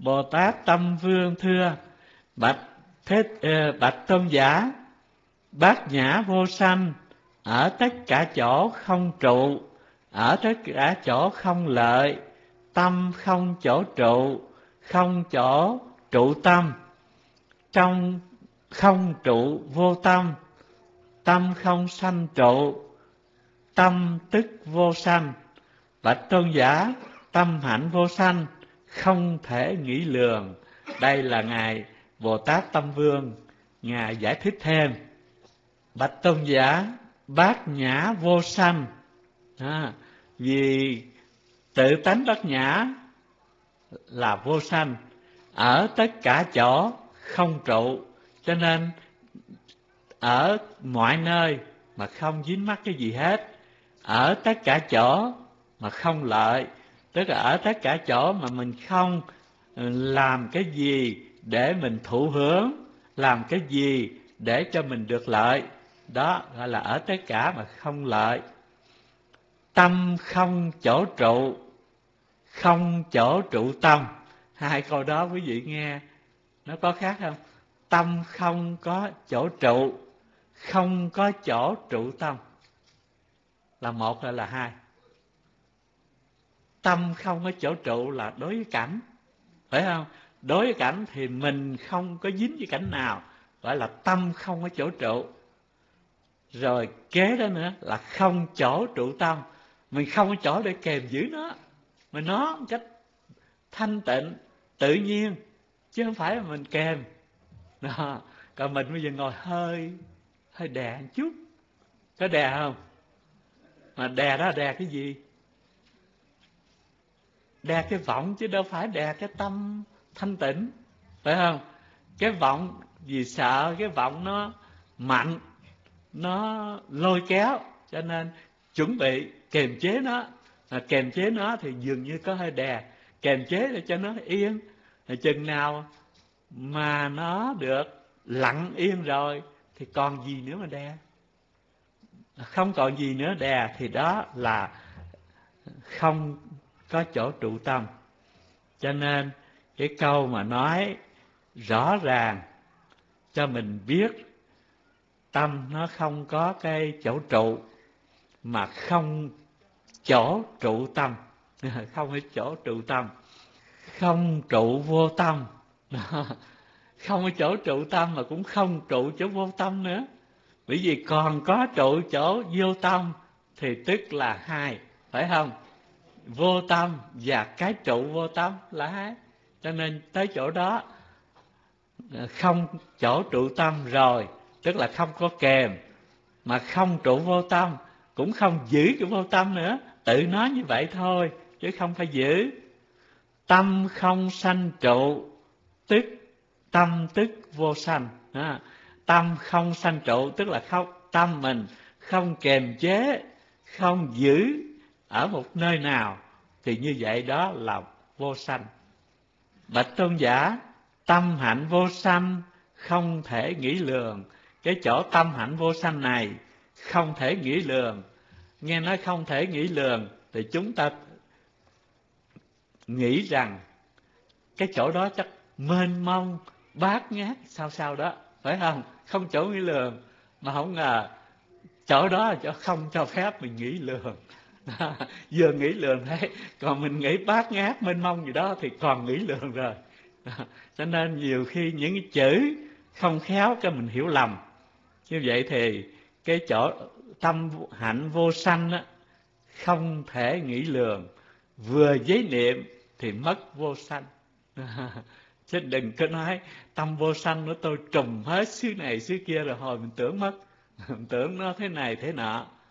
Bồ Tát Tâm Vương thưa: Bạch tôn giả, bát nhã vô sanh, ở tất cả chỗ không trụ, ở tất cả chỗ không lợi, tâm không chỗ trụ, không chỗ trụ tâm. Trong không trụ vô tâm, tâm không sanh trụ, tâm tức vô sanh. Bạch tôn giả, tâm hạnh vô sanh, không thể nghĩ lường. Đây là Ngài Bồ Tát Tâm Vương, Ngài giải thích thêm. Bạch tôn giả, bát nhã vô sanh, vì tự tánh bát nhã là vô sanh, ở tất cả chỗ không trụ, cho nên ở mọi nơi mà không dính mắc cái gì hết, ở tất cả chỗ mà không lợi, tức là ở tất cả chỗ mà mình không làm cái gì để mình thụ hưởng, làm cái gì để cho mình được lợi, đó gọi là ở tất cả mà không lợi. Tâm không chỗ trụ, không chỗ trụ tâm. Hai câu đó quý vị nghe nó có khác không? Tâm không có chỗ trụ, không có chỗ trụ tâm, là một hay là hai? Tâm không có chỗ trụ là đối với cảnh, phải không? Đối với cảnh thì mình không có dính với cảnh nào, gọi là tâm không có chỗ trụ. Rồi kế đó nữa là không chỗ trụ tâm, mình không có chỗ để kèm giữ nó, mà nó một cách thanh tịnh tự nhiên, chứ không phải là mình kèm. Đó. Còn mình bây giờ ngồi hơi đè một chút, có đè không? Mà đè đó là đè cái gì? Đè cái vọng chứ đâu phải đè cái tâm thanh tịnh, phải không? Cái vọng vì sợ cái vọng nó mạnh, nó lôi kéo, cho nên chuẩn bị kềm chế nó. Kềm chế nó thì dường như có hơi đè, kềm chế để cho nó yên. Chừng nào mà nó được lặng yên rồi thì còn gì nữa mà đè. Không còn gì nữa đè thì đó là không có chỗ trụ tâm. Cho nên cái câu mà nói rõ ràng cho mình biết tâm nó không có cái chỗ trụ, mà không chỗ trụ tâm. Không có chỗ trụ tâm, không trụ vô tâm. Không có chỗ trụ tâm mà cũng không trụ chỗ vô tâm nữa. Bởi vì còn có trụ chỗ vô tâm thì tức là hai, phải không? Vô tâm và cái trụ vô tâm là hai. Cho nên tới chỗ đó không chỗ trụ tâm rồi, tức là không có kèm, mà không trụ vô tâm, cũng không giữ cái vô tâm nữa. Tự nói như vậy thôi, chứ không phải giữ. Tâm không sanh trụ, tức tâm tức vô sanh. Tâm không sanh trụ, tức là không, tâm mình không kềm chế, không giữ ở một nơi nào, thì như vậy đó là vô sanh. Bạch tôn giả, tâm hạnh vô sanh không thể nghĩ lường. Cái chỗ tâm hạnh vô sanh này không thể nghĩ lường. Nghe nói không thể nghĩ lường thì chúng ta nghĩ rằng cái chỗ đó chắc mênh mông, bát ngát sao đó, phải không? Không chỗ nghĩ lường. Mà không ngờ chỗ đó là chỗ không cho phép mình nghĩ lường. Vừa nghĩ lường thấy, còn mình nghĩ bát ngát mênh mông gì đó thì còn nghĩ lường rồi. Cho nên nhiều khi những cái chữ không khéo cho mình hiểu lầm. Như vậy thì cái chỗ tâm hạnh vô sanh á, không thể nghĩ lường. Vừa giới niệm thì mất vô sanh. Chứ đừng có nói tâm vô sanh nó tôi trùm hết xứ này xứ kia rồi hồi mình tưởng mất. Mình tưởng nó thế này thế nọ.